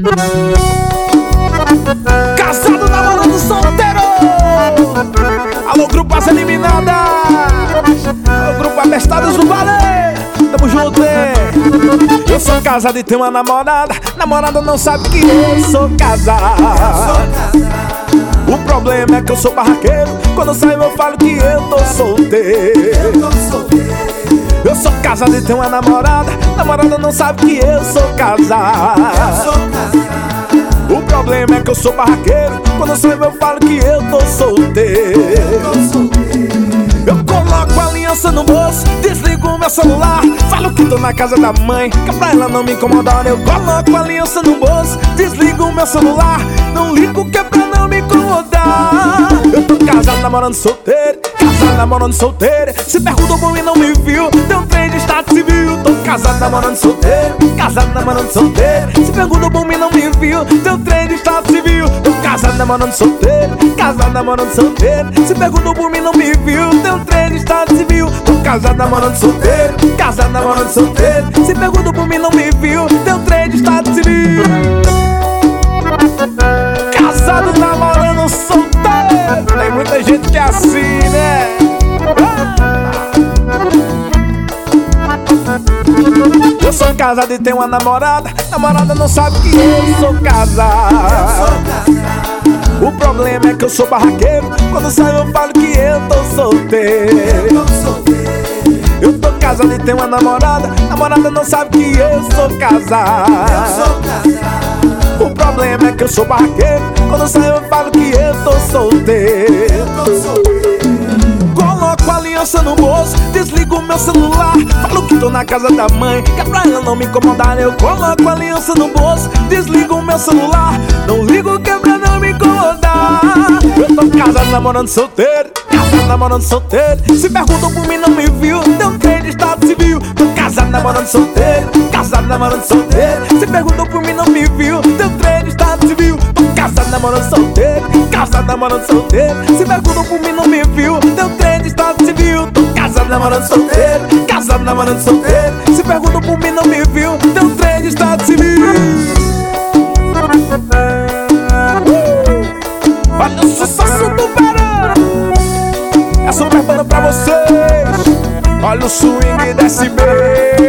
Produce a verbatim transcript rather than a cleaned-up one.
Casado, namorando, solteiro. Alô, grupo As Eliminadas. Alô, grupo Abestados do Vale. Tamo junto, hein? Eu sou casado e tenho uma namorada. Namorada não sabe que eu sou casado. O problema é que eu sou barraqueiro. Quando eu saio eu falo que eu tô solteiro. Eu sou casado e tenho uma namorada. Namorada não sabe que eu sou casado. O problema é que eu sou barraqueiro. Quando eu saio eu falo que eu tô solteiro. Eu coloco a aliança no bolso, desligo o meu celular, falo que tô na casa da mãe, que é pra ela não me incomodar. Eu coloco a aliança no bolso, desligo o meu celular, não ligo que é pra não me incomodar. Eu tô casado, namorando, solteiro. Casado, namorando, solteiro. Se perguntou por mim, não me viu, tem um trem de estado civil. Tô casado, namorando, solteiro. Casado, namorando, solteiro. Se perguntou por mim, não me viu, tem um trem de estado civil. Tô casado, namorando, solteiro. Casado, namorando, solteiro. Se perguntou por mim, não me viu, tem um trem de estado civil. Tô casado, namorando, solteiro. Casado, namorando, solteiro. Se perguntou por mim, não me viu, tem um trem de estado civil. Casado, namorando, solteiro. Tem muita gente que é assim, né? Eu sou casado e tenho uma namorada. Namorada não sabe que eu sou casado. O problema é que eu sou barraqueiro. Quando saio eu falo que eu tô solteiro. Eu tô casado e tenho uma namorada. Namorada não sabe que eu sou casado. O problema é que eu sou barraqueiro. Quando saio eu falo que eu tô solteiro. Coloco a aliança no bolso, desligo o meu celular, falo que tô na casa da mãe, que é pra ela não me incomodar. Eu coloco a aliança no bolso, desligo o meu celular, não ligo que é pra não me incomodar. Eu tô casado, namorando, solteiro. Casado, namorando, solteiro. Se perguntam por mim, não me viu, tem um trem de estado civil. Tô casado, namorando, solteiro. Casado, namorando, solteiro. Se perguntam por mim, não me viu, tem um trem de estado civil. Tô casado, namorando, solteiro. Casado, namorando, solteiro. Se perguntam por mim, não me viu, tem um trem de estado civil. Tô casado, namorando, solteiro. Casado, namorando, solteiro. Se perguntam por mim, não me viu, tem um trem de estado civil. Olha o sucesso do verão. É super banda pra vocês. Olha o swing desse beijo.